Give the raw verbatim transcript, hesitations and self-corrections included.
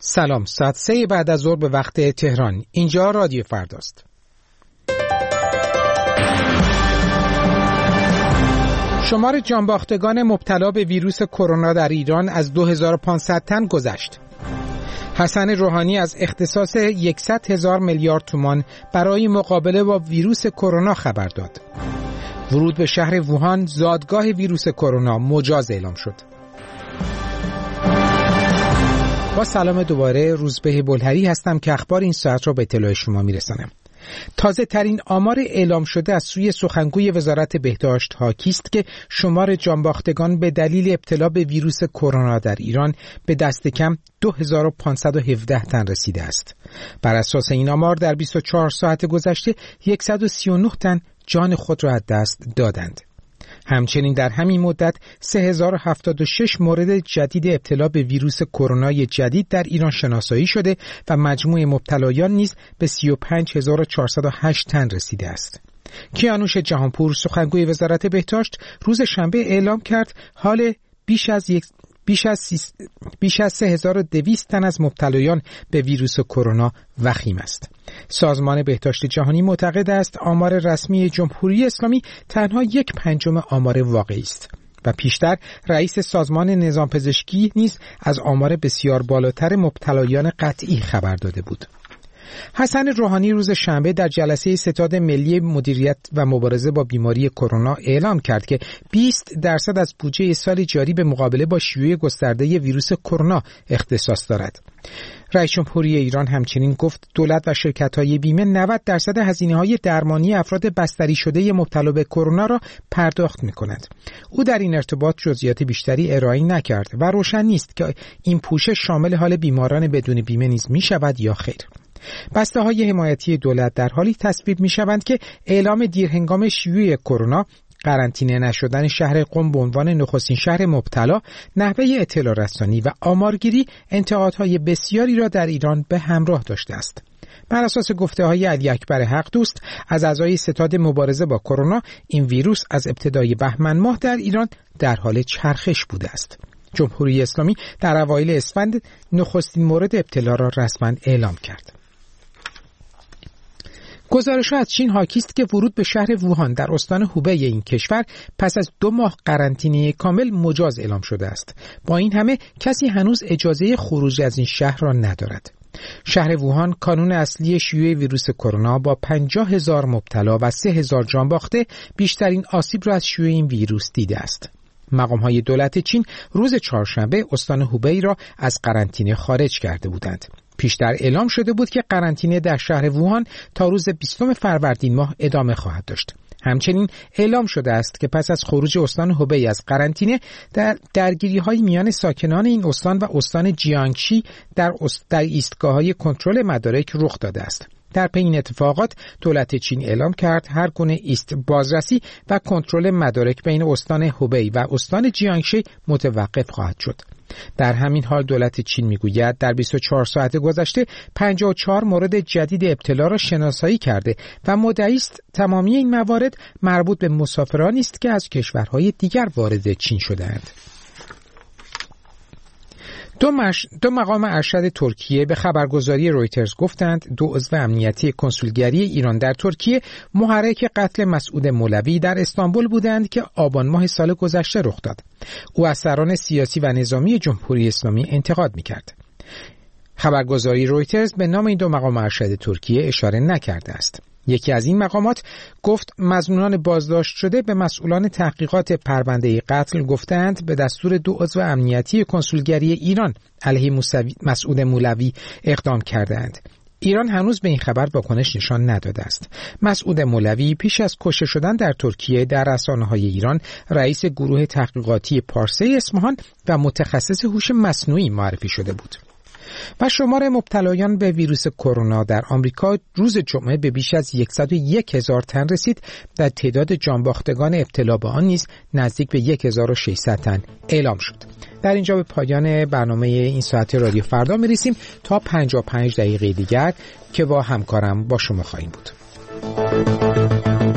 سلام، ساعت سه بعد از ظهر به وقت تهران. اینجا رادیو فرداست. شمار جانباختگان مبتلا به ویروس کرونا در ایران از دو هزار و پانصد تن گذشت. حسن روحانی از اختصاص صد هزار میلیارد تومان برای مقابله با ویروس کرونا خبر داد. ورود به شهر ووهان، زادگاه ویروس کرونا، مجاز اعلام شد. با سلام دوباره، روزبه بلهری هستم که اخبار این ساعت را به اطلاع شما میرسانم. تازه ترین آمار اعلام شده از سوی سخنگوی وزارت بهداشت حاکی است که شمار جانباختگان به دلیل ابتلا به ویروس کرونا در ایران به دست کم دو هزار و پانصد و هفده تن رسیده است. بر اساس این آمار در بیست و چهار ساعت گذشته صد و سی و نه تن جان خود را از دست دادند. همچنین در همین مدت سه هزار و هفتاد و شش مورد جدید ابتلا به ویروس کرونا جدید در ایران شناسایی شده و مجموع مبتلایان نیز به سی و پنج هزار و چهارصد و هشت تن رسیده است. کیانوش جهانپور، سخنگوی وزارت بهداشت، روز شنبه اعلام کرد حال بیش از یک بیش از سیس... بیش از سه هزار و دویست تن از مبتلایان به ویروس کرونا وخیم است. سازمان بهداشت جهانی معتقد است آمار رسمی جمهوری اسلامی تنها یک پنجم آمار واقعی است و پیشتر رئیس سازمان نظام پزشکی نیز از آمار بسیار بالاتر مبتلایان قطعی خبر داده بود. حسن روحانی روز شنبه در جلسه ستاد ملی مدیریت و مبارزه با بیماری کرونا اعلام کرد که بیست درصد از بودجه سال جاری به مقابله با شیوع گسترده ویروس کرونا اختصاص دارد. رئیس جمهوری ایران همچنین گفت دولت و شرکت‌های بیمه نود درصد هزینه‌های درمانی افراد بستری شده مبتلا به کرونا را پرداخت می‌کند. او در این ارتباط جزئیات بیشتری ارائه نکرد و روشن نیست که این پوشش شامل حال بیماران بدون بیمه نیز می‌شود یا خیر. بسته های حمایتی دولت در حالی تصویب می شوند که اعلام دیرهنگام شیوع کرونا، قرنطینه نشدن شهر قم به عنوان نخستین شهر مبتلا، نحوه اطلاع رسانی و آمارگیری انتقادهای بسیاری را در ایران به همراه داشته است. بر اساس گفته‌های علی اکبر حق دوست از اعضای ستاد مبارزه با کرونا، این ویروس از ابتدای بهمن ماه در ایران در حال چرخش بوده است. جمهوری اسلامی در اوایل اسفند نخستین مورد ابتلا را رسما اعلام کرد. گزارش‌ها از چین حاکی است که ورود به شهر ووهان در استان هوبی این کشور پس از دو ماه قرنطینه کامل مجاز اعلام شده است. با این همه کسی هنوز اجازه خروج از این شهر را ندارد. شهر ووهان، کانون اصلی شیوع ویروس کرونا، با پنجاه هزار مبتلا و سه هزار جان باخته بیشترین آسیب را از شیوع این ویروس دیده است. مقام‌های دولت چین روز چهارشنبه استان هوبی را از قرنطینه خارج کرده بودند. پیشتر اعلام شده بود که قرنطینه در شهر ووهان تا روز بیستم فروردین ماه ادامه خواهد داشت. همچنین اعلام شده است که پس از خروج استان هوبی از قرنطینه در درگیری‌های میان ساکنان این استان و استان جیانگشی در است... در ایستگاه‌های کنترل مدارک رخ داده است. در پی این اتفاقات دولت چین اعلام کرد هر گونه ایست بازرسی و کنترل مدارک بین استان هوبی و استان جیانگشی متوقف خواهد شد. در همین حال دولت چین میگوید در بیست و چهار ساعت گذشته پنجاه و چهار مورد جدید ابتلا را شناسایی کرده و مدعی است تمامی این موارد مربوط به مسافرانی است که از کشورهای دیگر وارد چین شده‌اند. دو, مش... دو مقام ارشد ترکیه به خبرگزاری رویترز گفتند دو عضو امنیتی کنسولگری ایران در ترکیه محرک قتل مسعود مولوی در استانبول بودند که آبان ماه سال گذشته رخ داد. او از سران سیاسی و نظامی جمهوری اسلامی انتقاد می‌کرد. خبرگزاری رویترز به نام این دو مقام ارشد ترکیه اشاره نکرده است. یکی از این مقامات گفت مظنونان بازداشت شده به مسئولان تحقیقات پرونده قتل گفتند به دستور دو عضو امنیتی کنسولگری ایران علیه مسعود مولوی اقدام کردند. ایران هنوز به این خبر واکنش نشان نداده است. مسعود مولوی پیش از کشته شدن در ترکیه در رسانه‌های ایران رئیس گروه تحقیقاتی پارسه اصفهان و متخصص هوش مصنوعی معرفی شده بود. و شمار مبتلایان به ویروس کرونا در آمریکا روز جمعه به بیش از صد و یک هزار تن رسید. در تعداد جانباختگان ابتلا به آن نیز نزدیک به هزار و ششصد تن اعلام شد. در اینجا به پایان برنامه این ساعت رادیو فردا میرسیم تا پنجاه و پنج دقیقه دیگر که با همکارم با شما خواهیم بود.